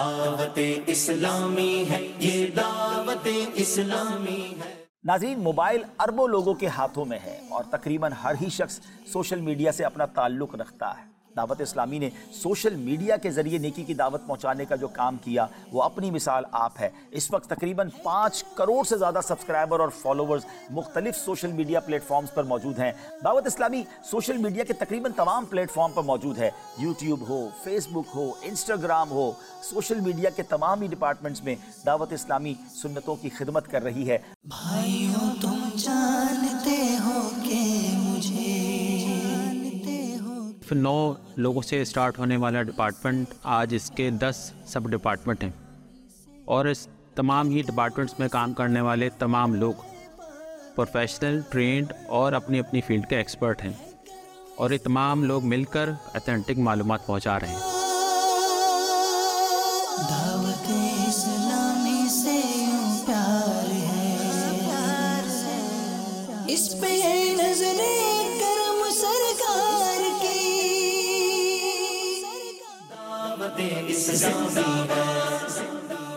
دعوت اسلامی ہے، یہ دعوت اسلامی ہے۔ ناظرین، موبائل اربوں لوگوں کے ہاتھوں میں ہے اور تقریباً ہر ہی شخص سوشل میڈیا سے اپنا تعلق رکھتا ہے۔ دعوت اسلامی نے سوشل میڈیا کے ذریعے نیکی کی دعوت پہنچانے کا جو کام کیا وہ اپنی مثال آپ ہے۔ اس وقت تقریباً 5 کروڑ سے زیادہ سبسکرائبر اور فالوورز مختلف سوشل میڈیا پلیٹ فارمز پر موجود ہیں۔ دعوت اسلامی سوشل میڈیا کے تقریباً تمام پلیٹ فارم پر موجود ہے، یوٹیوب ہو، فیس بک ہو، انسٹاگرام ہو، سوشل میڈیا کے تمام ہی ڈپارٹمنٹس میں دعوت اسلامی سنتوں کی خدمت کر رہی ہے۔ بھائیوں تم جانتے ہو کہ مجھے 9 لوگوں سے اسٹارٹ ہونے والا ڈپارٹمنٹ آج اس کے 10 سب ڈپارٹمنٹ ہیں، اور اس تمام ہی ڈپارٹمنٹس میں کام کرنے والے تمام لوگ پروفیشنل، ٹرینڈ اور اپنی اپنی فیلڈ کے ایکسپرٹ ہیں، اور یہ تمام لوگ مل کر اتھینٹک معلومات پہنچا رہے ہیں۔ دعوت اسلامی سے یوں پیار ہے، اس پہ نظر کرم سرکار کی۔ دعوت اسلامی ہے،